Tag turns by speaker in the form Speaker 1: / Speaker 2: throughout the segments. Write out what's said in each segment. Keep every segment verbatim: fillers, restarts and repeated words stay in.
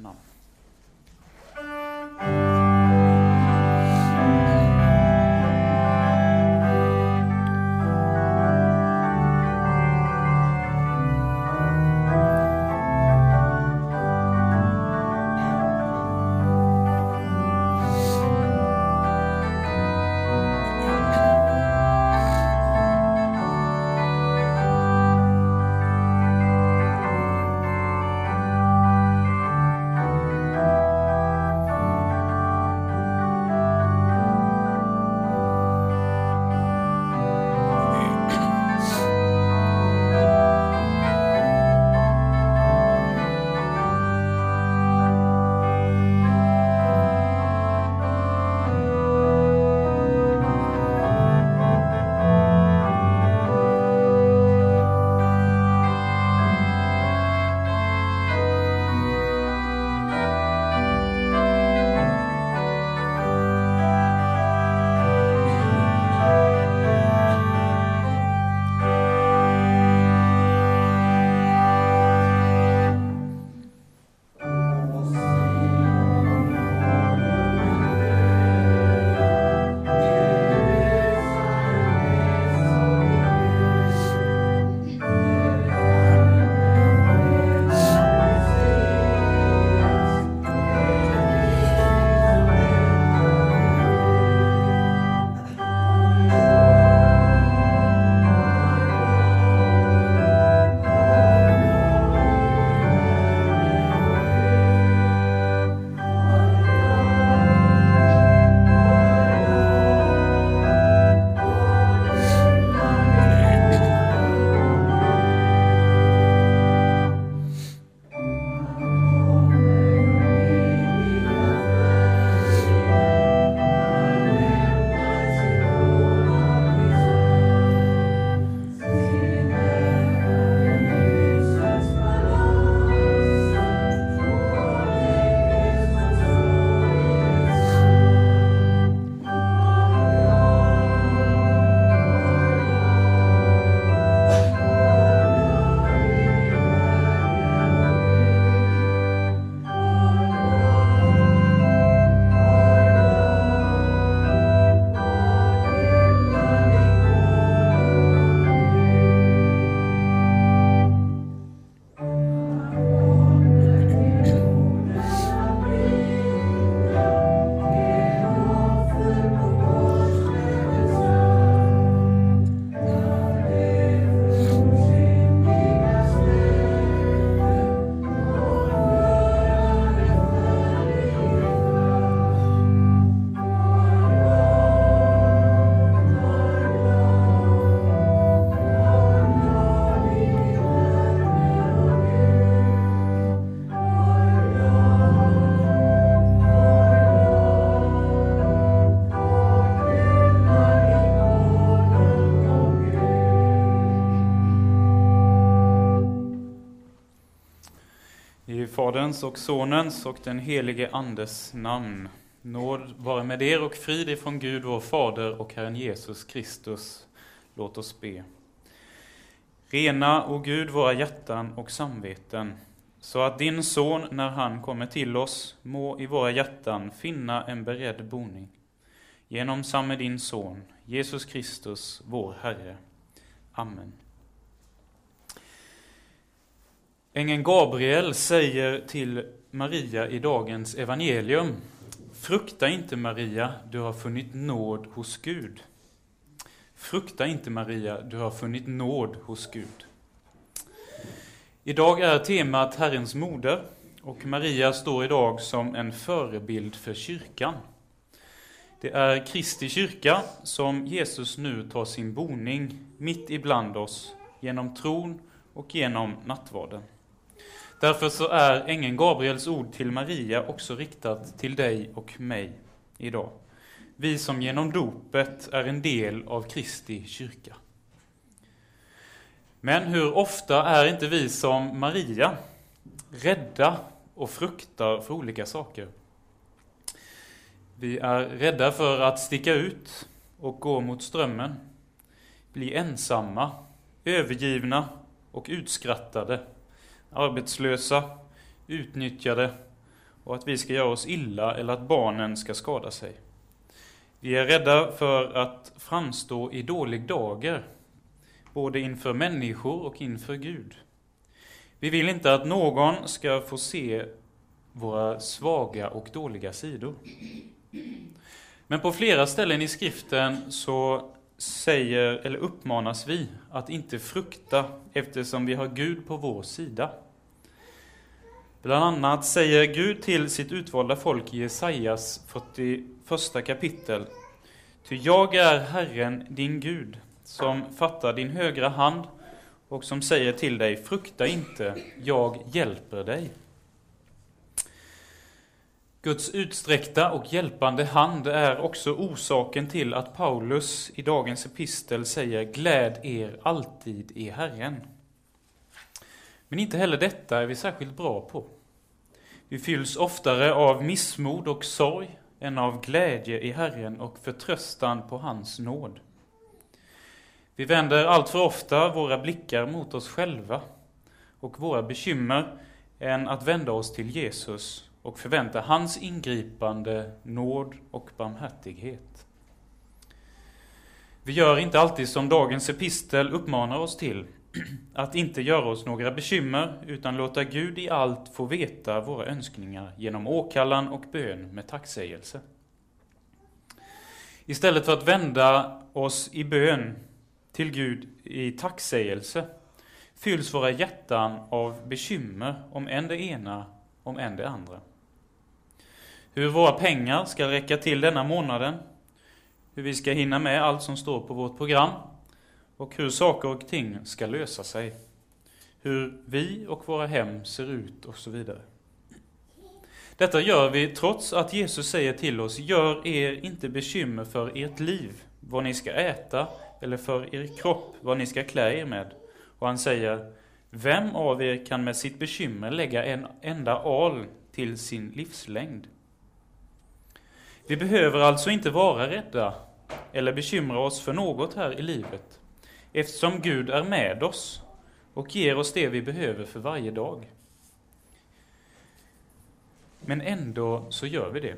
Speaker 1: namn. I Faderns och Sonens och den helige Andes namn. Nåd vare med er och frid ifrån Gud vår Fader och Herren Jesus Kristus. Låt oss be. Rena, o Gud, våra hjärtan och samveten, så att din son, när han kommer till oss, må i våra hjärtan finna en beredd boning. Genom samme din son, Jesus Kristus, vår Herre. Amen. Ängeln Gabriel säger till Maria i dagens evangelium: Frukta inte, Maria, du har funnit nåd hos Gud. Frukta inte, Maria, du har funnit nåd hos Gud. Idag är temat Herrens moder, och Maria står idag som en förebild för kyrkan. Det är Kristi kyrka som Jesus nu tar sin boning mitt ibland oss genom tron och genom nattvarden. Därför så är ängeln Gabriels ord till Maria också riktat till dig och mig idag. Vi som genom dopet är en del av Kristi kyrka. Men hur ofta är inte vi som Maria rädda och fruktar för olika saker? Vi är rädda för att sticka ut och gå mot strömmen, bli ensamma, övergivna och utskrattade, arbetslösa, utnyttjade och att vi ska göra oss illa eller att barnen ska skada sig. Vi är rädda för att framstå i dålig dager, både inför människor och inför Gud. Vi vill inte att någon ska få se våra svaga och dåliga sidor. Men på flera ställen i skriften så säger eller uppmanas vi att inte frukta eftersom vi har Gud på vår sida. Bland annat säger Gud till sitt utvalda folk i Jesajas fyrtioförsta kapitel: Ty jag är Herren din Gud, som fattar din högra hand och som säger till dig: frukta inte, jag hjälper dig. Guds utsträckta och hjälpande hand är också orsaken till att Paulus i dagens epistel säger: gläd er alltid i Herren. Men inte heller detta är vi särskilt bra på. Vi fylls oftare av missmod och sorg än av glädje i Herren och förtröstan på hans nåd. Vi vänder allt för ofta våra blickar mot oss själva och våra bekymmer än att vända oss till Jesus och förvänta hans ingripande nåd och barmhärtighet. Vi gör inte alltid som dagens epistel uppmanar oss till, att inte göra oss några bekymmer utan låta Gud i allt få veta våra önskningar genom åkallan och bön med tacksägelse. Istället för att vända oss i bön till Gud i tacksägelse fylls våra hjärtan av bekymmer om än det ena, om än det andra. Hur våra pengar ska räcka till denna månaden, hur vi ska hinna med allt som står på vårt program och hur saker och ting ska lösa sig, hur vi och våra hem ser ut och så vidare. Detta gör vi trots att Jesus säger till oss: gör er inte bekymmer för ert liv, vad ni ska äta, eller för er kropp, vad ni ska klä er med. Och han säger: vem av er kan med sitt bekymmer lägga en enda al till sin livslängd? Vi behöver alltså inte vara rädda eller bekymra oss för något här i livet, eftersom Gud är med oss och ger oss det vi behöver för varje dag. Men ändå så gör vi det.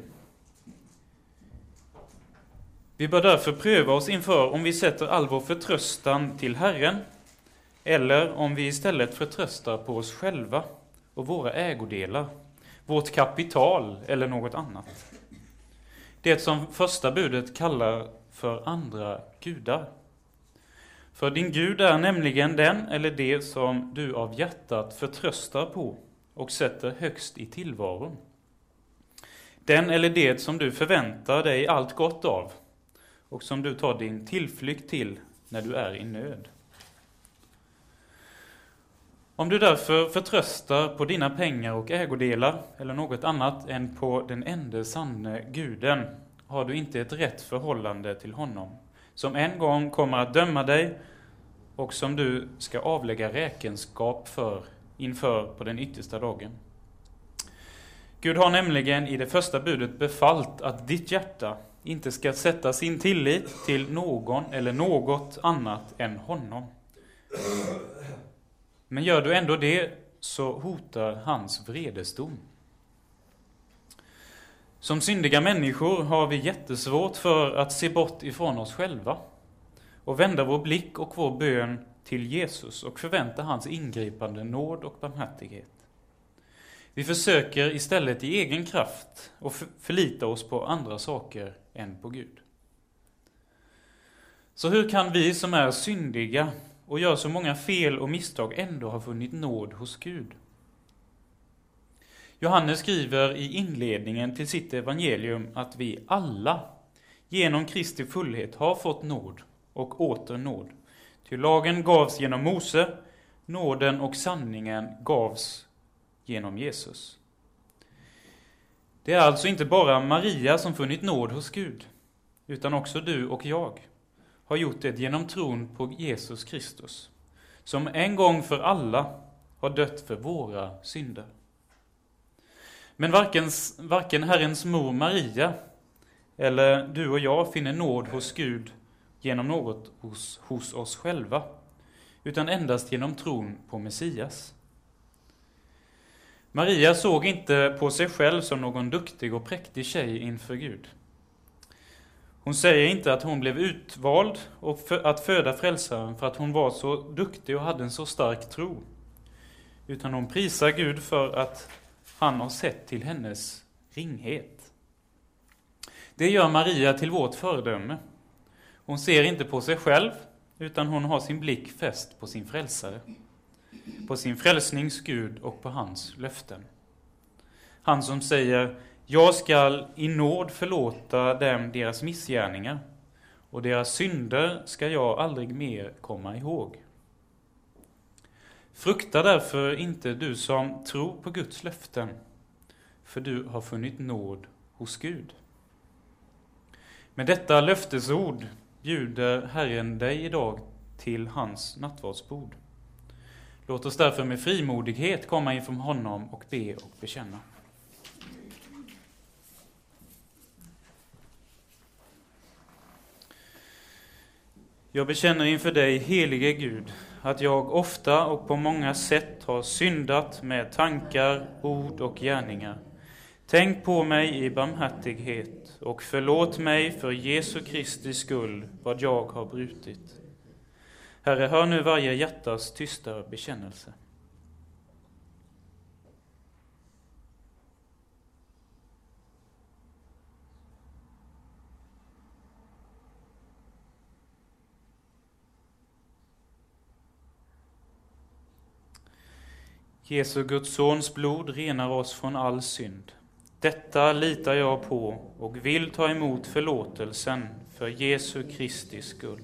Speaker 1: Vi bör därför pröva oss inför om vi sätter all vår förtröstan till Herren eller om vi istället förtröstar på oss själva och våra ägodelar, vårt kapital eller något annat. Det som första budet kallar för andra gudar. För din Gud är nämligen den eller det som du av hjärtat förtröstar på och sätter högst i tillvaron. Den eller det som du förväntar dig allt gott av och som du tar din tillflykt till när du är i nöd. Om du därför förtröstar på dina pengar och ägodelar eller något annat än på den enda sanne Guden, har du inte ett rätt förhållande till honom, som en gång kommer att döma dig och som du ska avlägga räkenskap för inför på den yttersta dagen. Gud har nämligen i det första budet befallt att ditt hjärta inte ska sätta sin tillit till någon eller något annat än honom. Men gör du ändå det, så hotar hans vredesdom. Som syndiga människor har vi jättesvårt för att se bort ifrån oss själva och vända vår blick och vår bön till Jesus och förvänta hans ingripande nåd och barmhärtighet. Vi försöker istället i egen kraft och förlita oss på andra saker än på Gud. Så hur kan vi som är syndiga och gör så många fel och misstag ändå ha funnit nåd hos Gud? Johannes skriver i inledningen till sitt evangelium att vi alla genom Kristi fullhet har fått nåd och åter nåd. Ty lagen gavs genom Mose, nåden och sanningen gavs genom Jesus. Det är alltså inte bara Maria som funnit nåd hos Gud, utan också du och jag har gjort det genom tron på Jesus Kristus, som en gång för alla har dött för våra synder. Men varken, varken Herrens mor Maria eller du och jag finner nåd hos Gud genom något hos, hos oss själva, utan endast genom tron på Messias. Maria såg inte på sig själv som någon duktig och präktig tjej inför Gud. Hon säger inte att hon blev utvald och för att föda frälsaren för att hon var så duktig och hade en så stark tro. Utan hon prisar Gud för att han har sett till hennes ringhet. Det gör Maria till vårt föredöme. Hon ser inte på sig själv, utan hon har sin blick fäst på sin frälsare. På sin frälsnings Gud och på hans löften. Han som säger: jag skall i nåd förlåta dem deras missgärningar, och deras synder ska jag aldrig mer komma ihåg. Frukta därför inte, du som tror på Guds löften, för du har funnit nåd hos Gud. Med detta löftesord bjuder Herren dig idag till hans nattvardsbord. Låt oss därför med frimodighet komma inför honom och be och bekänna. Jag bekänner inför dig, helige Gud, att jag ofta och på många sätt har syndat med tankar, ord och gärningar. Tänk på mig i barmhärtighet och förlåt mig för Jesu Kristi skull vad jag har brutit. Herre, hör nu varje hjärtas tysta bekännelse. Jesu Guds sons blod renar oss från all synd. Detta litar jag på och vill ta emot förlåtelsen för Jesu Kristi skull.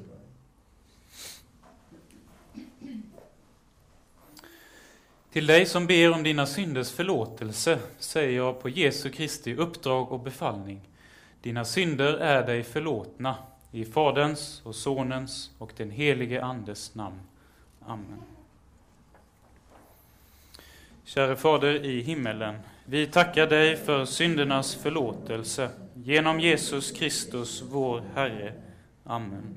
Speaker 1: Till dig som ber om dina synders förlåtelse säger jag på Jesu Kristi uppdrag och befallning: dina synder är dig förlåtna i Faderns och Sonens och den helige Andes namn. Amen. Käre Fader i himmelen, vi tackar dig för syndernas förlåtelse genom Jesus Kristus, vår Herre. Amen.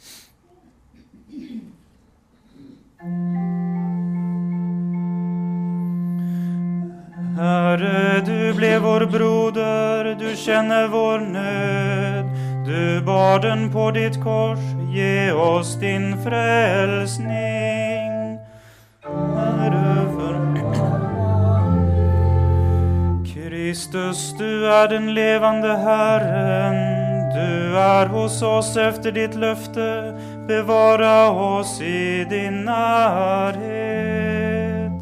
Speaker 2: Herre, du blev vår broder, du känner vår nöd. Du bar den på ditt kors, ge oss din frälsning. Herre, för Kristus, du är den levande Herren. Du är hos oss efter ditt löfte, bevara oss i din närhet.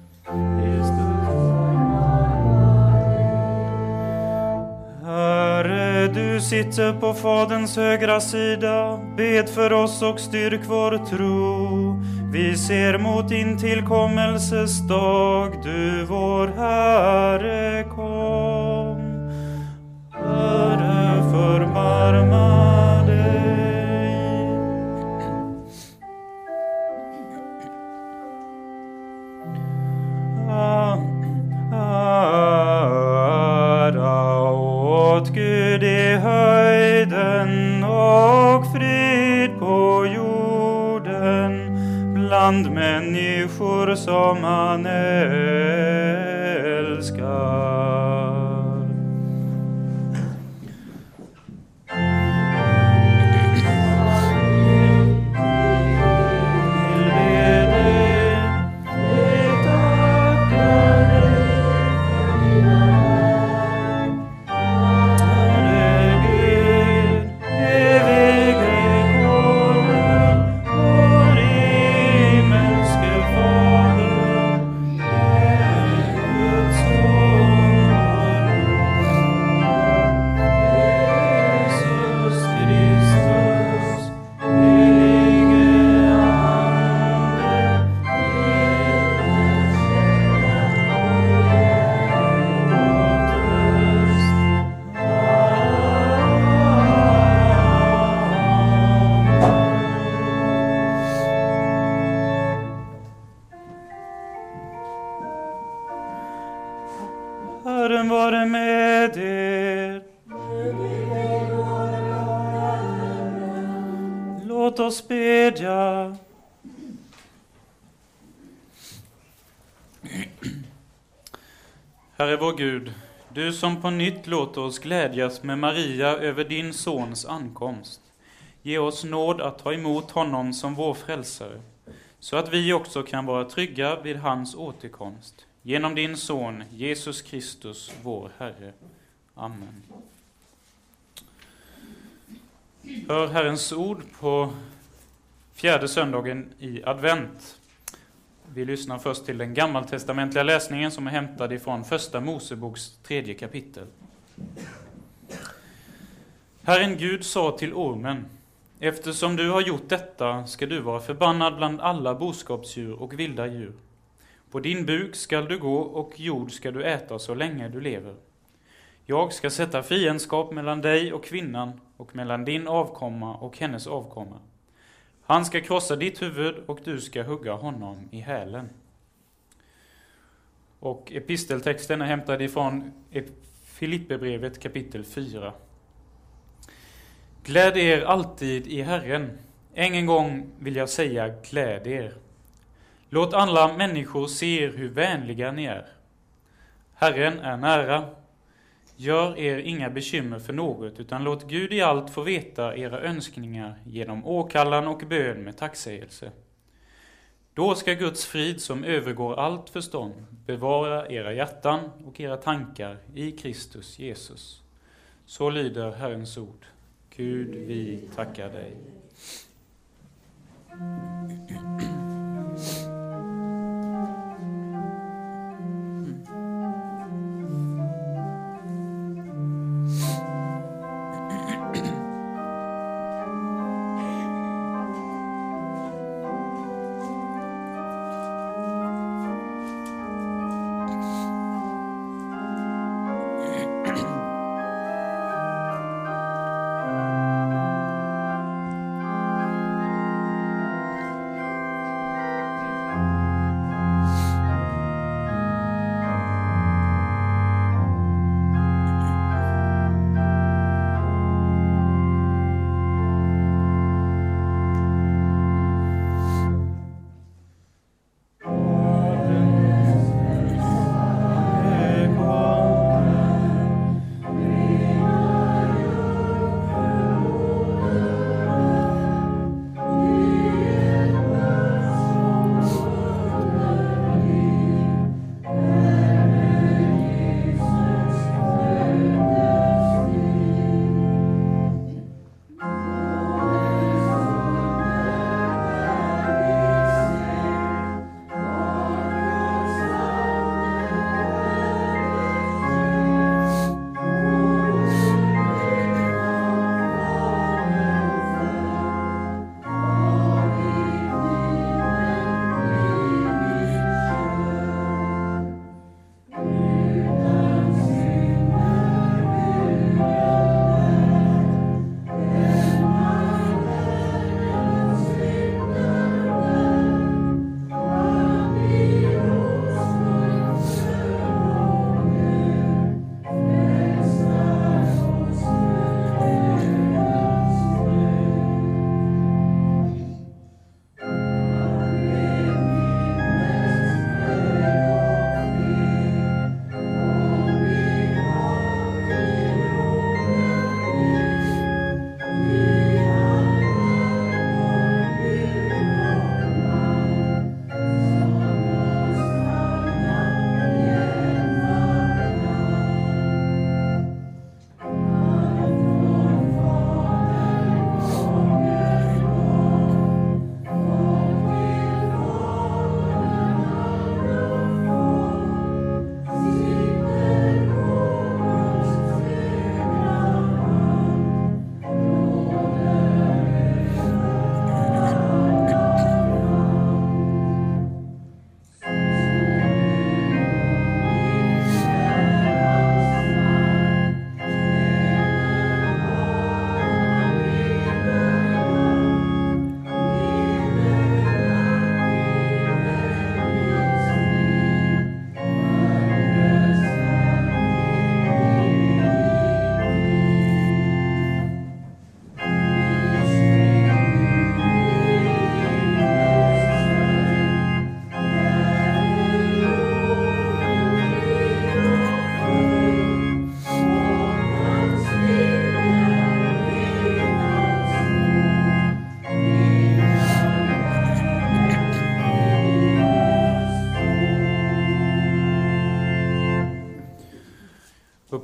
Speaker 2: Herre, du sitter på Faderns högra sida, bed för oss och styrk vår tro. Vi ser mot din tillkommelses dag, du vår Herre kom. Herre, förbarma dig. Ära åt Gud i höjden och frid på jorden bland människor som han älskar. Herren vare med er. Låt oss bedja.
Speaker 1: Herre vår Gud, du som på nytt låter oss glädjas med Maria över din sons ankomst. Ge oss nåd att ta emot honom som vår frälsare, så att vi också kan vara trygga vid hans återkomst. Genom din son, Jesus Kristus, vår Herre. Amen. Hör Herrens ord på fjärde söndagen i advent. Vi lyssnar först till den gammaltestamentliga läsningen som är hämtad ifrån första Moseboks tredje kapitel. Herren Gud sa till ormen: eftersom du har gjort detta ska du vara förbannad bland alla boskapsdjur och vilda djur. På din buk skall du gå och jord ska du äta så länge du lever. Jag ska sätta fiendskap mellan dig och kvinnan och mellan din avkomma och hennes avkomma. Han ska krossa ditt huvud och du ska hugga honom i hälen. Och episteltexten är hämtad ifrån Filipperbrevet kapitel fyra. Gläd er alltid i Herren. En gång vill jag säga gläd er. Låt alla människor se hur vänliga ni är. Herren är nära. Gör er inga bekymmer för något, utan låt Gud i allt få veta era önskningar genom åkallan och bön med tacksägelse. Då ska Guds frid som övergår allt förstånd bevara era hjärtan och era tankar i Kristus Jesus. Så lyder Herrens ord. Gud, vi tackar dig.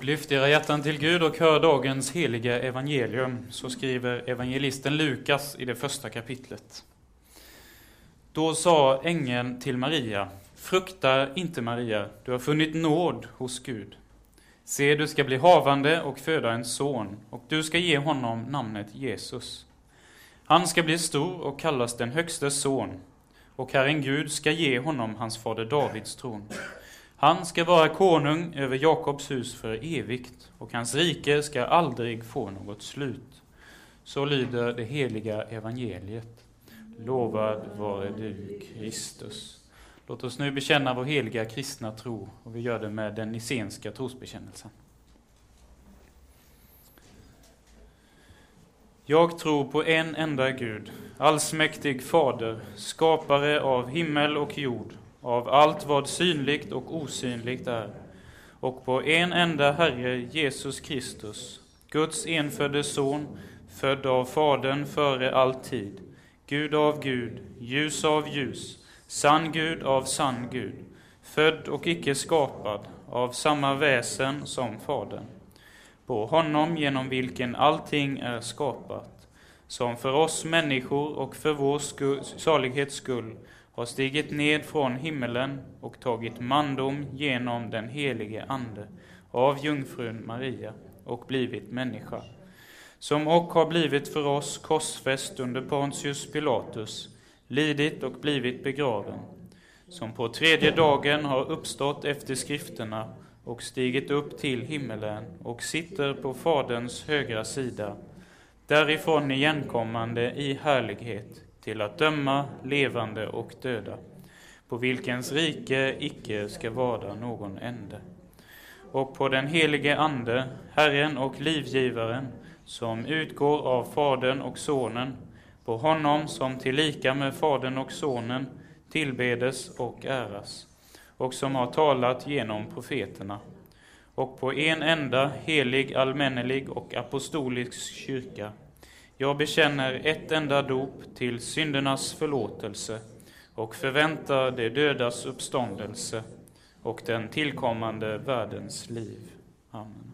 Speaker 1: Upplyft era hjärtan till Gud och hör dagens heliga evangelium, så skriver evangelisten Lukas i det första kapitlet. Då sa ängeln till Maria: frukta inte, Maria, du har funnit nåd hos Gud. Se, du ska bli havande och föda en son, och du ska ge honom namnet Jesus. Han ska bli stor och kallas den högste son, och Herren Gud ska ge honom hans fader Davids tron. Han ska vara konung över Jakobs hus för evigt, och hans rike ska aldrig få något slut. Så lyder det heliga evangeliet. Lovad vare du, Kristus. Låt oss nu bekänna vår heliga kristna tro, och vi gör det med den nicenska trosbekännelsen. Jag tror på en enda Gud, allsmäktig Fader, skapare av himmel och jord, av allt vad synligt och osynligt är, och på en enda Herre Jesus Kristus, Guds enfödde son, född av Fadern före all tid, Gud av Gud, ljus av ljus, sann Gud av sann Gud, född och icke skapad, av samma väsen som Fadern. På honom genom vilken allting är skapat, som för oss människor och för vår skull, salighets skull har stigit ned från himmelen och tagit mandom genom den helige ande av jungfrun Maria och blivit människa, som och har blivit för oss korsfäst under Pontius Pilatus, lidit och blivit begraven, som på tredje dagen har uppstått efter skrifterna och stigit upp till himmelen och sitter på Faderns högra sida, därifrån igenkommande i härlighet till att döma levande och döda, på vilkens rike icke ska vara någon ände. Och på den helige ande, Herren och livgivaren, som utgår av Fadern och Sonen, på honom som tillika med Fadern och Sonen tillbedes och äras, och som har talat genom profeterna, och på en enda helig, allmännelig och apostolisk kyrka. Jag bekänner ett enda dop till syndernas förlåtelse och förväntar det dödas uppståndelse och den tillkommande världens liv. Amen.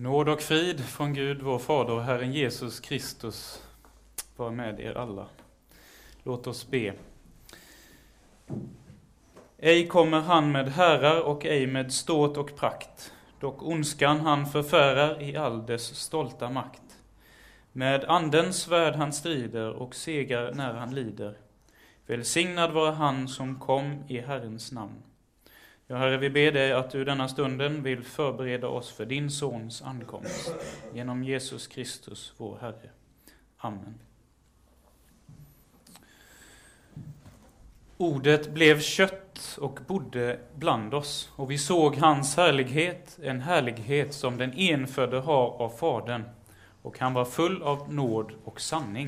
Speaker 1: Nåd och frid från Gud, vår Fader och Herren Jesus Kristus, var med er alla. Låt oss be. Ej kommer han med herrar och ej med ståt och prakt, dock ondskan han förfärar i all dess stolta makt. Med andens svärd han strider och segar när han lider. Välsignad var han som kom i Herrens namn. Ja, Herre, vi ber dig att du denna stunden vill förbereda oss för din sons ankomst. Genom Jesus Kristus, vår Herre. Amen. Ordet blev kött och bodde bland oss, och vi såg hans härlighet, en härlighet som den enfödde har av Fadern, och han var full av nåd och sanning.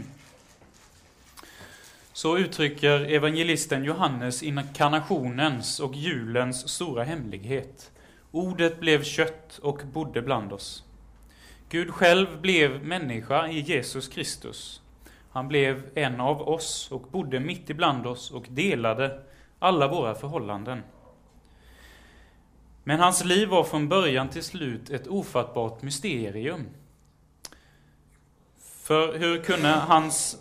Speaker 1: Så uttrycker evangelisten Johannes inkarnationens och julens stora hemlighet. Ordet blev kött och bodde bland oss. Gud själv blev människa i Jesus Kristus. Han blev en av oss och bodde mitt ibland oss och delade alla våra förhållanden. Men hans liv var från början till slut ett ofattbart mysterium. För hur kunde hans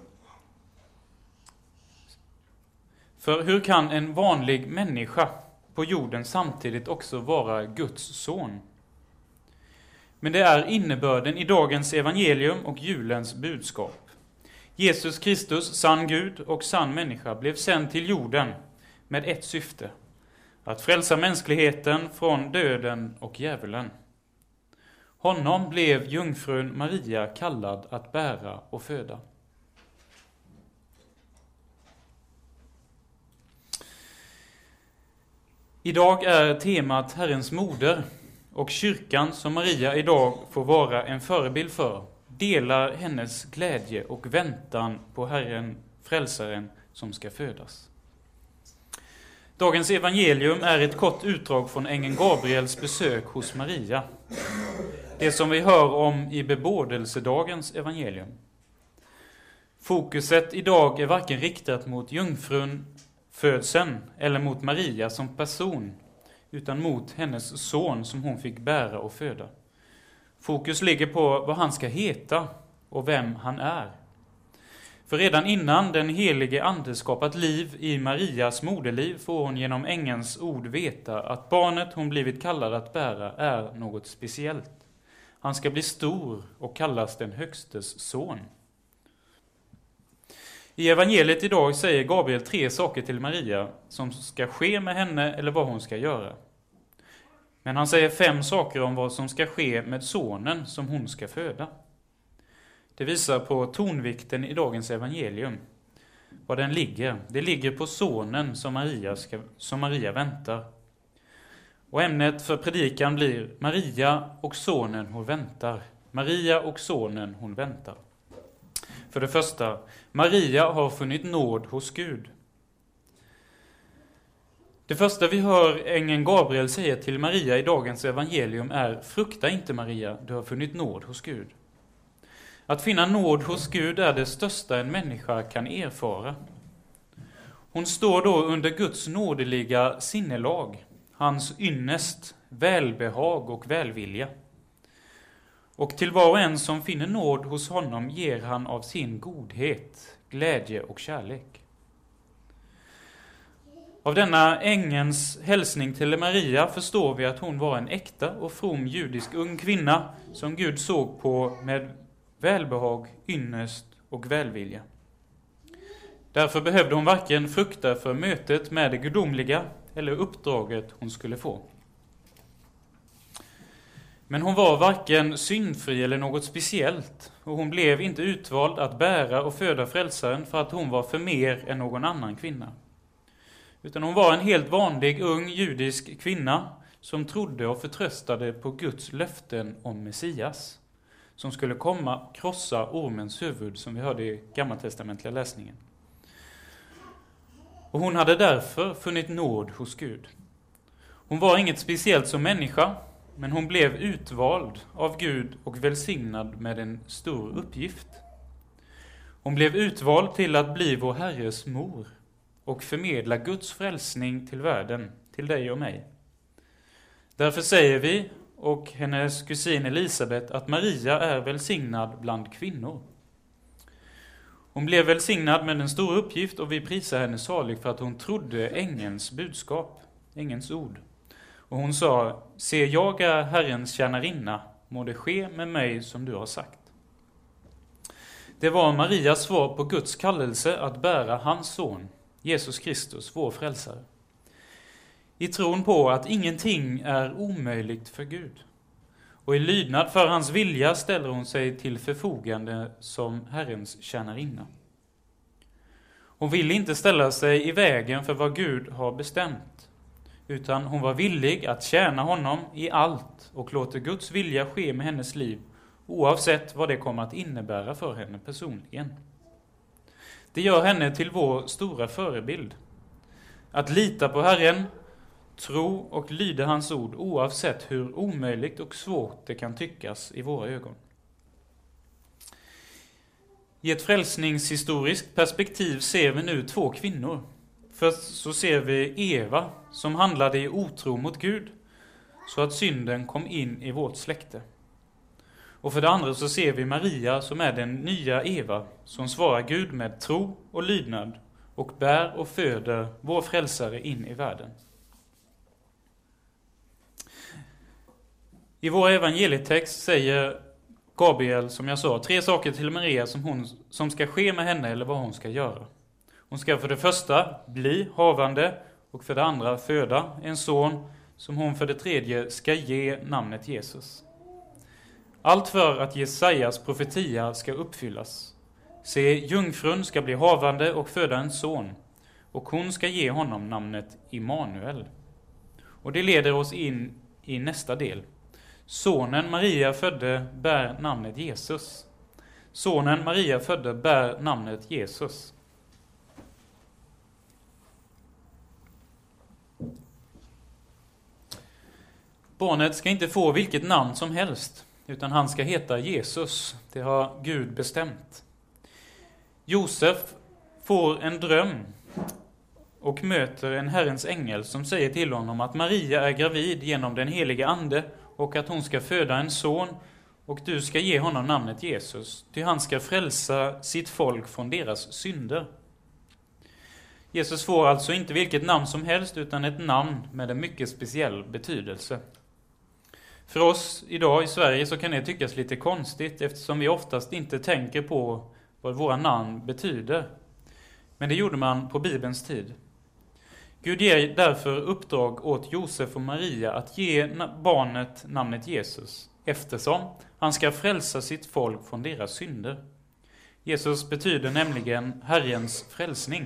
Speaker 1: För hur kan en vanlig människa på jorden samtidigt också vara Guds son? Men det är innebörden i dagens evangelium och julens budskap. Jesus Kristus, sann Gud och sann människa, blev sänd till jorden med ett syfte: att frälsa mänskligheten från döden och djävulen. Honom blev jungfrun Maria kallad att bära och föda. Idag är temat Herrens moder, och kyrkan som Maria idag får vara en förebild för delar hennes glädje och väntan på Herren, frälsaren, som ska födas. Dagens evangelium är ett kort utdrag från ängeln Gabriels besök hos Maria. Det som vi hör om i bebådelsedagens evangelium. Fokuset idag är varken riktat mot jungfrun födseln eller mot Maria som person, utan mot hennes son som hon fick bära och föda. Fokus ligger på vad han ska heta och vem han är. För redan innan den helige ande skapat liv i Marias moderliv får hon genom ängelns ord veta att barnet hon blivit kallad att bära är något speciellt. Han ska bli stor och kallas den högstes son. I evangeliet idag säger Gabriel tre saker till Maria som ska ske med henne eller vad hon ska göra. Men han säger fem saker om vad som ska ske med sonen som hon ska föda. Det visar på tonvikten i dagens evangelium. Vad den ligger. Det ligger på sonen som Maria, ska, som Maria väntar. Och ämnet för predikan blir Maria och sonen hon väntar. Maria och sonen hon väntar. För det första, Maria har funnit nåd hos Gud. Det första vi hör ängeln Gabriel säga till Maria i dagens evangelium är: frukta inte Maria, du har funnit nåd hos Gud. Att finna nåd hos Gud är det största en människa kan erfara. Hon står då under Guds nådeliga sinnelag, hans ynnest, välbehag och välvilja. Och till var och en som finner nåd hos honom ger han av sin godhet, glädje och kärlek. Av denna ängelns hälsning till Maria förstår vi att hon var en äkta och from judisk ung kvinna som Gud såg på med välbehag, ynnest och välvilja. Därför behövde hon varken frukta för mötet med det gudomliga eller uppdraget hon skulle få. Men hon var varken syndfri eller något speciellt, och hon blev inte utvald att bära och föda frälsaren för att hon var för mer än någon annan kvinna. Utan hon var en helt vanlig ung judisk kvinna som trodde och förtröstade på Guds löften om Messias, som skulle komma krossa ormens huvud, som vi hörde i gammaltestamentliga läsningen. Och hon hade därför funnit nåd hos Gud. Hon var inget speciellt som människa, men hon blev utvald av Gud och välsignad med en stor uppgift. Hon blev utvald till att bli vår Herres mor och förmedla Guds frälsning till världen, till dig och mig. Därför säger vi och hennes kusin Elisabet att Maria är välsignad bland kvinnor. Hon blev välsignad med en stor uppgift och vi prisar henne salig för att hon trodde ängelns budskap, ängelns ord. Och hon sa, se jag är Herrens tjänarinna, må det ske med mig som du har sagt. Det var Marias svar på Guds kallelse att bära hans son, Jesus Kristus, vår frälsare. I tron på att ingenting är omöjligt för Gud. Och i lydnad för hans vilja ställer hon sig till förfogande som Herrens tjänarinna. Hon ville inte ställa sig i vägen för vad Gud har bestämt, utan hon var villig att tjäna honom i allt och låter Guds vilja ske med hennes liv, oavsett vad det kommer att innebära för henne personligen. Det gör henne till vår stora förebild. Att lita på Herren, tro och lyda hans ord oavsett hur omöjligt och svårt det kan tyckas i våra ögon. I ett frälsningshistoriskt perspektiv ser vi nu två kvinnor. Först så ser vi Eva som handlade i otro mot Gud så att synden kom in i vårt släkte. Och för det andra så ser vi Maria som är den nya Eva som svarar Gud med tro och lydnad och bär och föder vår frälsare in i världen. I vår evangelietext säger Gabriel, som jag sa, tre saker till Maria som, hon, som ska ske med henne eller vad hon ska göra. Hon ska för det första bli havande och för det andra föda en son som hon för det tredje ska ge namnet Jesus. Allt för att Jesajas profetia ska uppfyllas. Se, jungfrun ska bli havande och föda en son och hon ska ge honom namnet Immanuel. Och det leder oss in i nästa del. Sonen Maria födde bär namnet Jesus. Sonen Maria födde bär namnet Jesus. Barnet ska inte få vilket namn som helst, utan han ska heta Jesus. Det har Gud bestämt. Josef får en dröm och möter en Herrens ängel som säger till honom att Maria är gravid genom den helige ande och att hon ska föda en son och du ska ge honom namnet Jesus, ty han ska frälsa sitt folk från deras synder. Jesus får alltså inte vilket namn som helst utan ett namn med en mycket speciell betydelse. För oss idag i Sverige så kan det tyckas lite konstigt eftersom vi oftast inte tänker på vad våra namn betyder. Men det gjorde man på Bibelns tid. Gud ger därför uppdrag åt Josef och Maria att ge barnet namnet Jesus, eftersom han ska frälsa sitt folk från deras synder. Jesus betyder nämligen Herrens frälsning.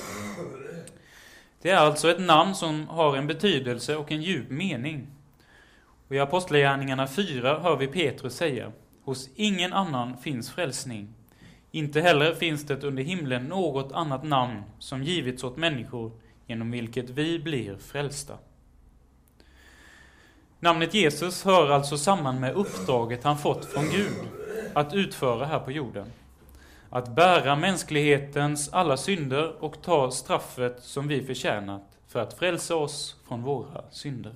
Speaker 1: Det är alltså ett namn som har en betydelse och en djup mening. Och i Apostlagärningarna fyra hör vi Petrus säga: hos ingen annan finns frälsning. Inte heller finns det under himlen något annat namn som givits åt människor genom vilket vi blir frälsta. Namnet Jesus hör alltså samman med uppdraget han fått från Gud att utföra här på jorden. Att bära mänsklighetens alla synder och ta straffet som vi förtjänat för att frälsa oss från våra synder.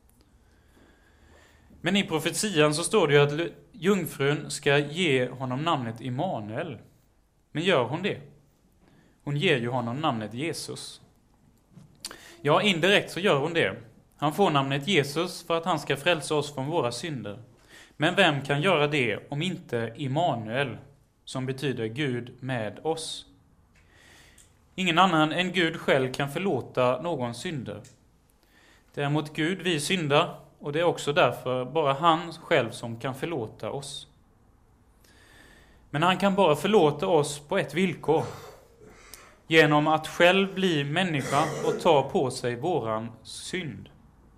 Speaker 1: Men i profetian så står det ju att jungfrun ska ge honom namnet Immanuel. Men gör hon det? Hon ger ju honom namnet Jesus. Ja, indirekt så gör hon det. Han får namnet Jesus för att han ska frälsa oss från våra synder. Men vem kan göra det om inte Immanuel, som betyder Gud med oss? Ingen annan än Gud själv kan förlåta någon synder. Det är mot Gud vi syndar, och det är också därför bara han själv som kan förlåta oss. Men han kan bara förlåta oss på ett villkor. Genom att själv bli människa och ta på sig våran synd.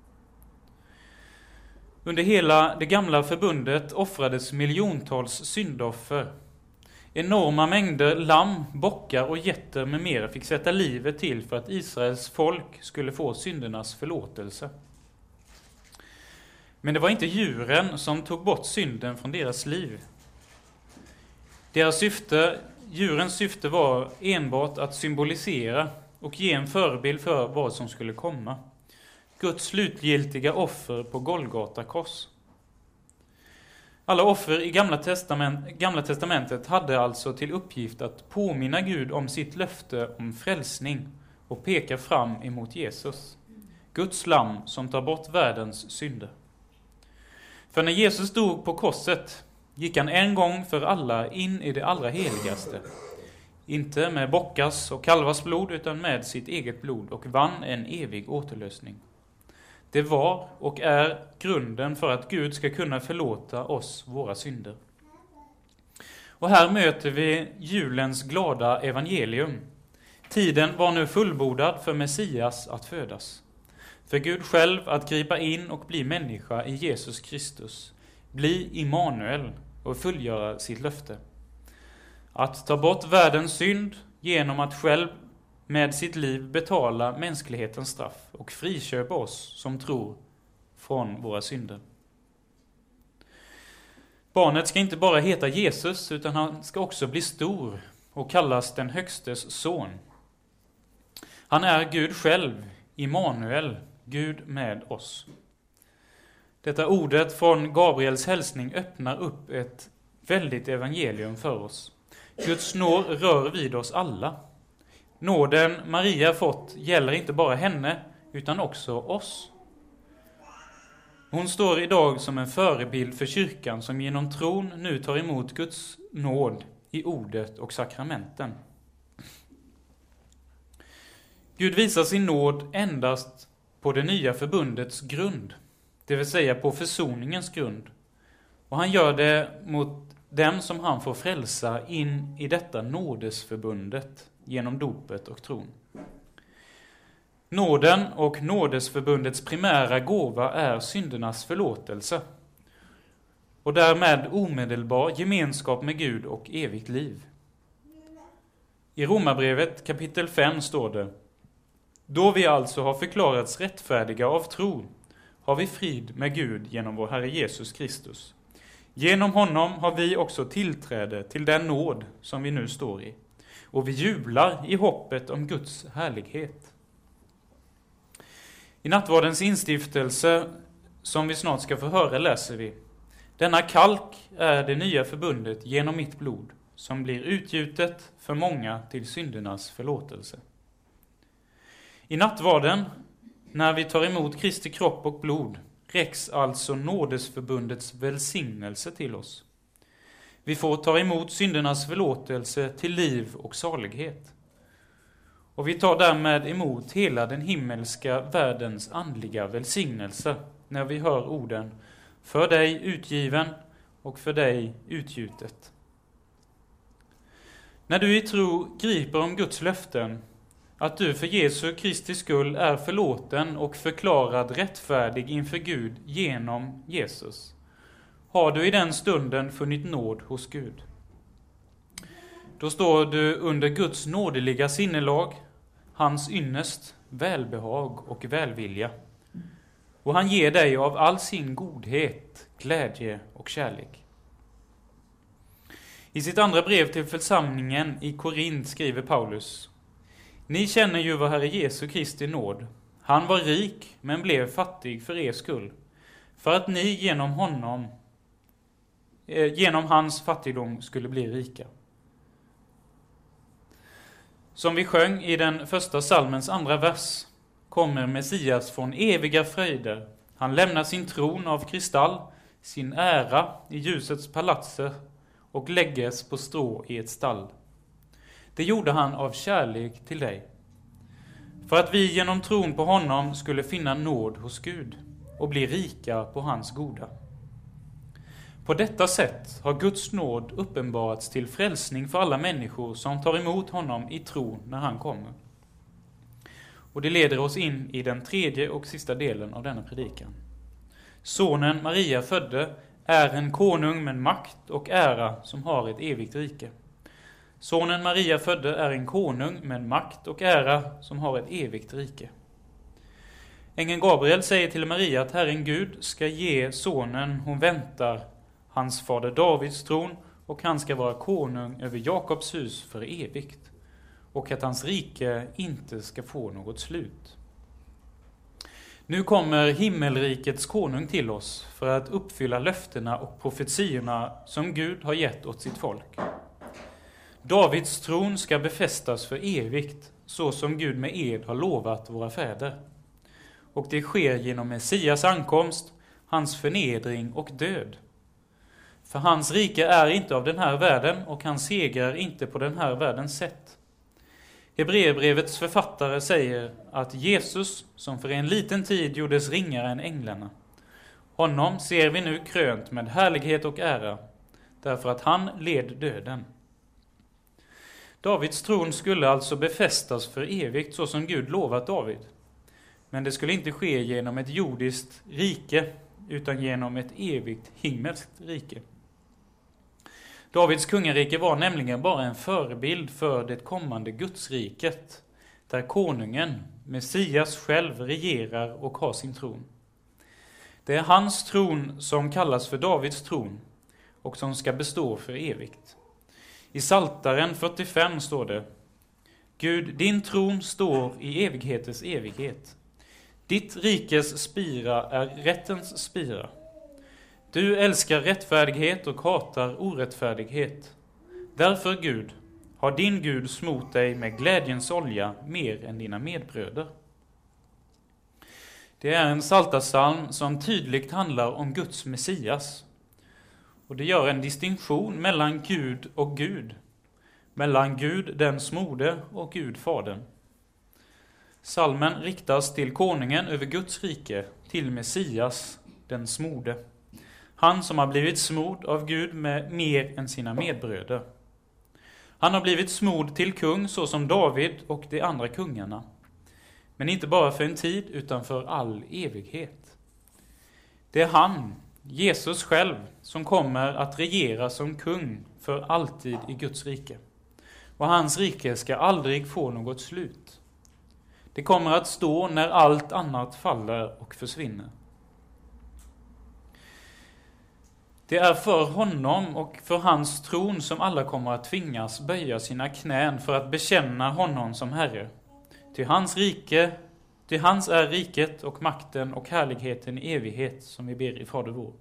Speaker 1: Under hela det gamla förbundet offrades miljontals syndoffer. Enorma mängder lamm, bockar och getter med mera fick sätta livet till för att Israels folk skulle få syndernas förlåtelse. Men det var inte djuren som tog bort synden från deras liv. Deras syfte, djurens syfte var enbart att symbolisera och ge en förebild för vad som skulle komma. Guds slutgiltiga offer på Golgata kors. Alla offer i Gamla, testament, Gamla testamentet hade alltså till uppgift att påminna Gud om sitt löfte om frälsning och peka fram emot Jesus, Guds lamm som tar bort världens synder. För när Jesus dog på korset gick han en gång för alla in i det allra heligaste. Inte med bockars och kalvars blod utan med sitt eget blod och vann en evig återlösning. Det var och är grunden för att Gud ska kunna förlåta oss våra synder. Och här möter vi julens glada evangelium. Tiden var nu fullbordad för Messias att födas. För Gud själv att gripa in och bli människa i Jesus Kristus. Bli Immanuel och fullgöra sitt löfte. Att ta bort världens synd genom att själv med sitt liv betala mänsklighetens straff och friköpa oss som tror från våra synder. Barnet ska inte bara heta Jesus utan han ska också bli stor och kallas den högstes son. Han är Gud själv, Immanuel, Gud med oss. Detta ordet från Gabriels hälsning öppnar upp ett väldigt evangelium för oss. Guds nåd rör vid oss alla. Nåden Maria fått gäller inte bara henne utan också oss. Hon står idag som en förebild för kyrkan som genom tron nu tar emot Guds nåd i ordet och sakramenten. Gud visar sin nåd endast på det nya förbundets grund, det vill säga på försoningens grund. Och han gör det mot dem som han får frälsa in i detta nådesförbundet genom dopet och tron. Nåden och nådesförbundets primära gåva är syndernas förlåtelse och därmed omedelbar gemenskap med Gud och evigt liv. I Romarbrevet kapitel fem står det: Då vi alltså har förklarats rättfärdiga av tro har vi frid med Gud genom vår Herre Jesus Kristus. Genom honom har vi också tillträde till den nåd som vi nu står i. Och vi jublar i hoppet om Guds härlighet. I nattvardens instiftelse, som vi snart ska få höra, läser vi: Denna kalk är det nya förbundet genom mitt blod, som blir utgjutet för många till syndernas förlåtelse. I nattvarden, när vi tar emot Kristi kropp och blod, räcks alltså nådesförbundets välsignelse till oss. Vi får ta emot syndernas förlåtelse till liv och salighet. Och vi tar därmed emot hela den himmelska världens andliga välsignelse när vi hör orden: för dig utgiven och för dig utgjutet. När du i tro griper om Guds löften, att du för Jesu Kristi skull är förlåten och förklarad rättfärdig inför Gud genom Jesus, har du i den stunden funnit nåd hos Gud. Då står du under Guds nådeliga sinnelag, hans ynnest, välbehag och välvilja. Och han ger dig av all sin godhet, glädje och kärlek. I sitt andra brev till församlingen i Korint skriver Paulus: Ni känner ju vad Herre Jesu Kristi nåd. Han var rik men blev fattig för er skull, för att ni genom honom, eh, genom hans fattigdom skulle bli rika. Som vi sjöng i den första psalmens andra vers, kommer Messias från eviga fröjder. Han lämnar sin tron av kristall, sin ära i ljusets palatser och lägges på strå i ett stall. Det gjorde han av kärlek till dig, för att vi genom tron på honom skulle finna nåd hos Gud och bli rika på hans goda. På detta sätt har Guds nåd uppenbarats till frälsning för alla människor som tar emot honom i tro när han kommer. Och det leder oss in i den tredje och sista delen av denna predikan. Sonen Maria födde är en konung med makt och ära som har ett evigt rike. Sonen Maria födde är en konung med makt och ära som har ett evigt rike. Ängeln Gabriel säger till Maria att Herren Gud ska ge sonen hon väntar hans fader Davids tron, och han ska vara konung över Jakobs hus för evigt, och att hans rike inte ska få något slut. Nu kommer himmelrikets konung till oss för att uppfylla löftena och profetiorna som Gud har gett åt sitt folk. Davids tron ska befästas för evigt, så som Gud med ed har lovat våra fäder. Och det sker genom Messias ankomst, hans förnedring och död. För hans rike är inte av den här världen och hans segrar inte på den här världens sätt. Hebreerbrevets författare säger att Jesus, som för en liten tid gjordes ringare än änglarna, honom ser vi nu krönt med härlighet och ära, därför att han led döden. Davids tron skulle alltså befästas för evigt, så som Gud lovat David. Men det skulle inte ske genom ett jordiskt rike, utan genom ett evigt himmelskt rike. Davids kungarike var nämligen bara en förebild för det kommande Gudsriket, där konungen, Messias själv, regerar och har sin tron. Det är hans tron som kallas för Davids tron och som ska bestå för evigt. I Psaltaren fyrtiofem står det: Gud, din tron står i evighetens evighet. Ditt rikes spira är rättens spira. Du älskar rättfärdighet och hatar orättfärdighet. Därför, Gud, har din Gud smort dig med glädjens olja mer än dina medbröder. Det är en psaltarpsalm som tydligt handlar om Guds Messias. Och det gör en distinktion mellan Gud och Gud. Mellan Gud den smorde och Gud fadern. Psalmen riktas till konungen över Guds rike, till Messias den smorde. Han som har blivit smord av Gud med mer än sina medbröder. Han har blivit smord till kung så som David och de andra kungarna. Men inte bara för en tid utan för all evighet. Det är han, Jesus själv, som kommer att regera som kung för alltid i Guds rike. Och hans rike ska aldrig få något slut. Det kommer att stå när allt annat faller och försvinner. Det är för honom och för hans tron som alla kommer att tvingas böja sina knän för att bekänna honom som Herre. Till hans rike, till hans är riket och makten och härligheten i evighet, som vi ber i Fader vår.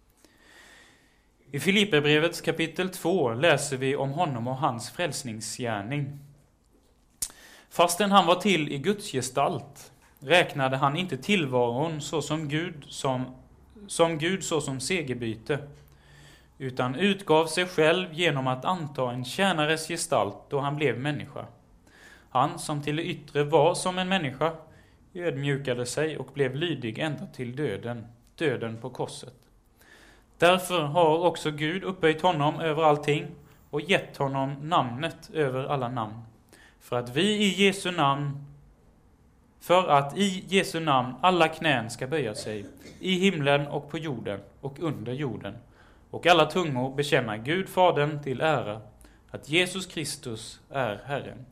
Speaker 1: I Filipperbrevets kapitel två läser vi om honom och hans frälsningsgärning. Fastän han var till i Guds gestalt räknade han inte tillvaron så som Gud som, som Gud så som segerbyte, utan utgav sig själv genom att anta en tjänares gestalt då han blev människa. Han som till det yttre var som en människa ödmjukade sig och blev lydig ända till döden, döden på korset. Därför har också Gud upphöjt honom över allting och gett honom namnet över alla namn. För att vi i Jesu namn, för att i Jesu namn alla knän ska böja sig, i himlen och på jorden och under jorden, och alla tungor bekänna Gud Fadern till ära, att Jesus Kristus är Herren.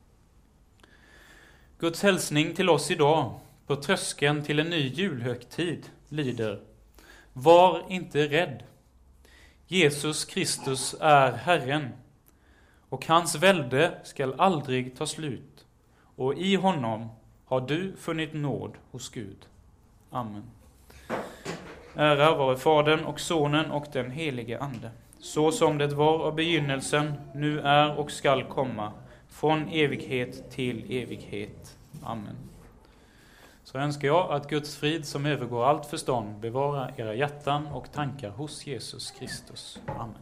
Speaker 1: Guds hälsning till oss idag, på tröskeln till en ny julhögtid, lyder: var inte rädd. Jesus Kristus är Herren, och hans välde skall aldrig ta slut, och i honom har du funnit nåd hos Gud. Amen. Ära vare Fadern och Sonen och den helige Ande, så som det var av begynnelsen, nu är och skall komma, från evighet till evighet. Amen. Så önskar jag att Guds frid som övergår allt förstånd bevara era hjärtan och tankar hos Jesus Kristus. Amen.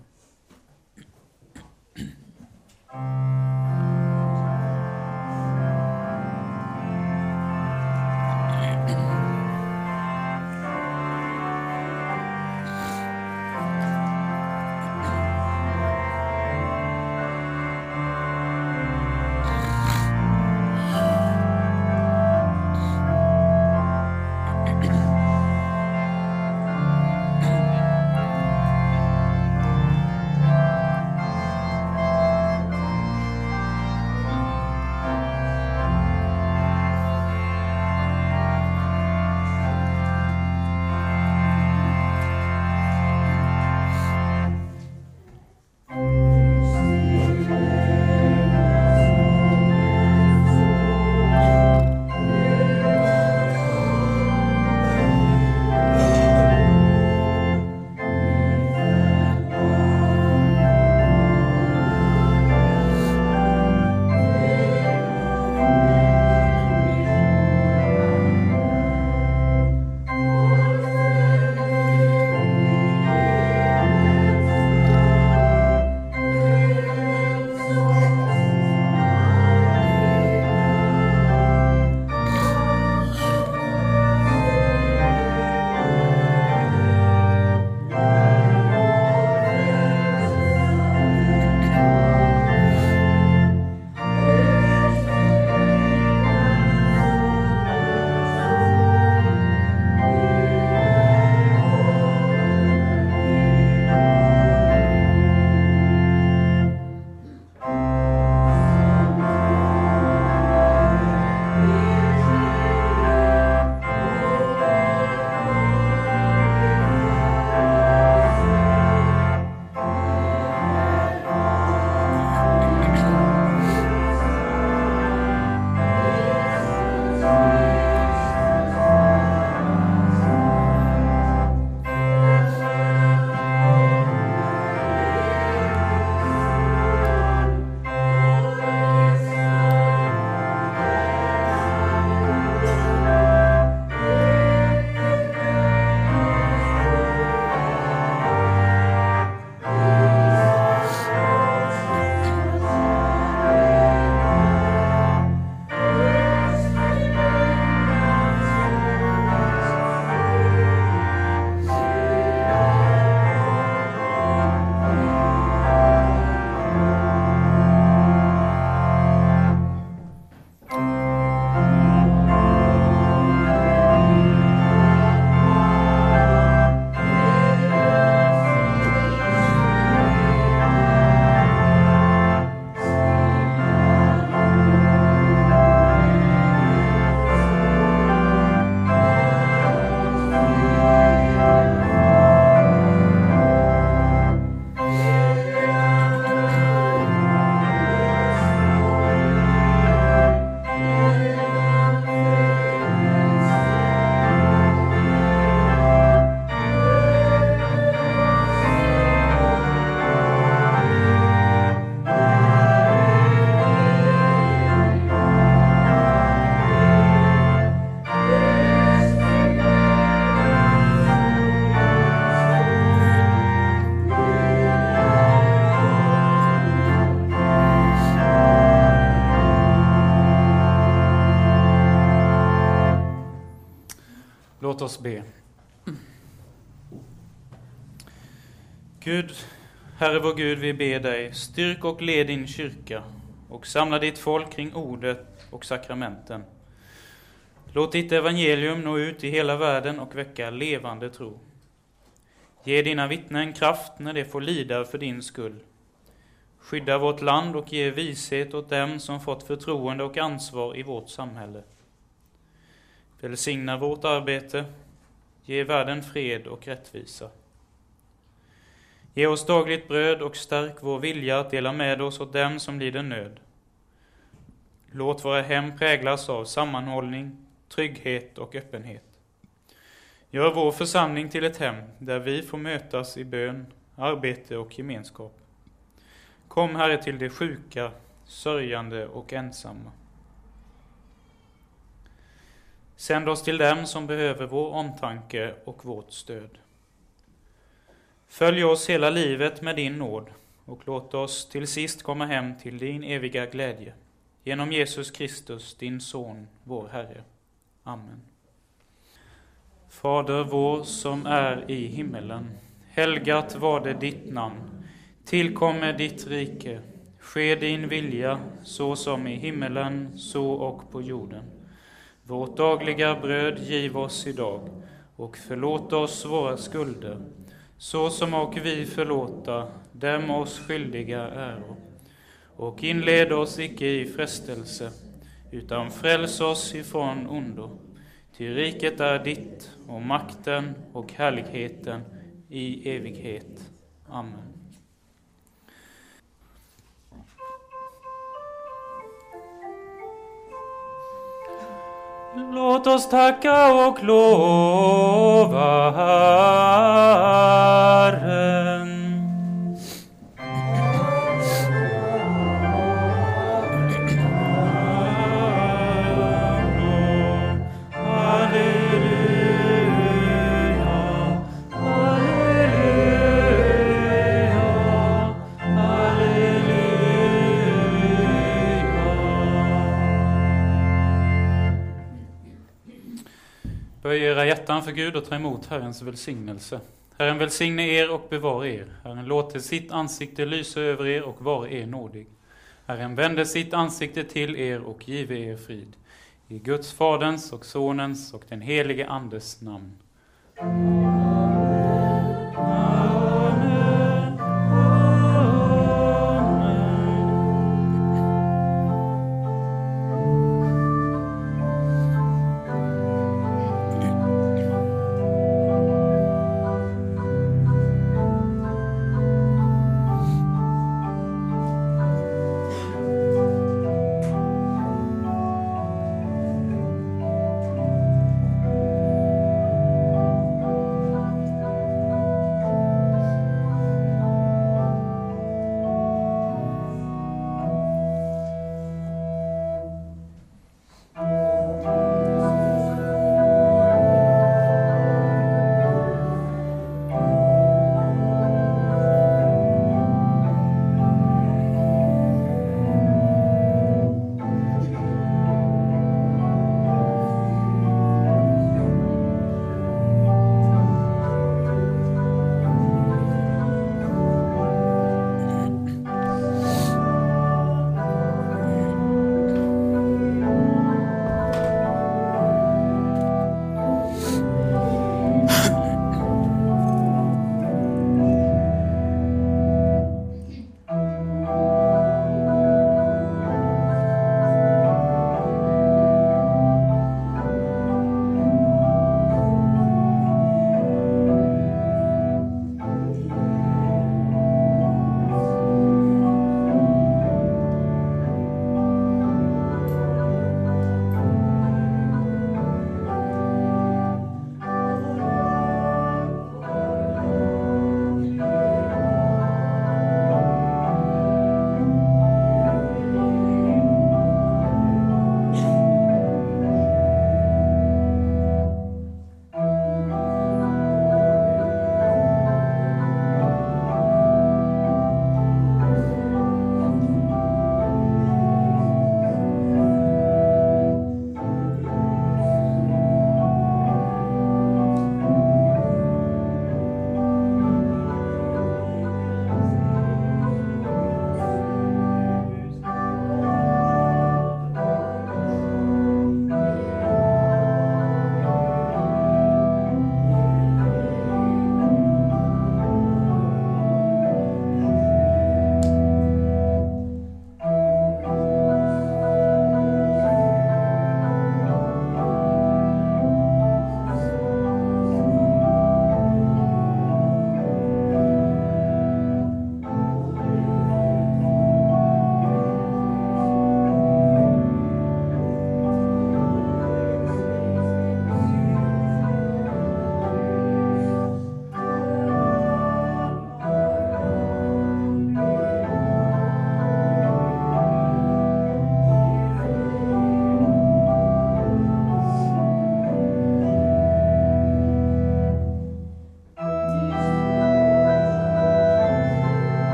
Speaker 1: oss be. Gud, Herre vår Gud, vi ber dig, styrk och led din kyrka och samla ditt folk kring ordet och sakramenten. Låt ditt evangelium nå ut i hela världen och väcka levande tro. Ge dina vittnen kraft när de får lida för din skull. Skydda vårt land och ge vishet åt dem som fått förtroende och ansvar i vårt samhälle. Välsigna vårt arbete, ge världen fred och rättvisa. Ge oss dagligt bröd och stärk vår vilja att dela med oss åt dem som lider nöd. Låt våra hem präglas av sammanhållning, trygghet och öppenhet. Gör vår församling till ett hem där vi får mötas i bön, arbete och gemenskap. Kom, Herre, till de sjuka, sörjande och ensamma. Sänd oss till dem som behöver vår omtanke och vårt stöd. Följ oss hela livet med din nåd och låt oss till sist komma hem till din eviga glädje. Genom Jesus Kristus, din son, vår Herre. Amen. Fader vår som är i himmelen, helgat var det ditt namn. Tillkommer ditt rike, ske din vilja, så som i himmelen, så och på jorden. Vårt dagliga bröd giv oss idag, och förlåt oss våra skulder, så som och vi förlåta dem oss skyldiga äro. Och inled oss icke i frestelse, utan fräls oss ifrån ondo. Ty riket är ditt, och makten och härligheten i evighet. Amen. Låt oss tacka och lova Herren. Böj era hjärtan för Gud och ta emot Herrens välsignelse. Herren välsigne er och bevara er. Herren låter sitt ansikte lysa över er och vara er nådig. Herren vänder sitt ansikte till er och give er frid. I Guds Faderns och Sonens och den helige Andes namn.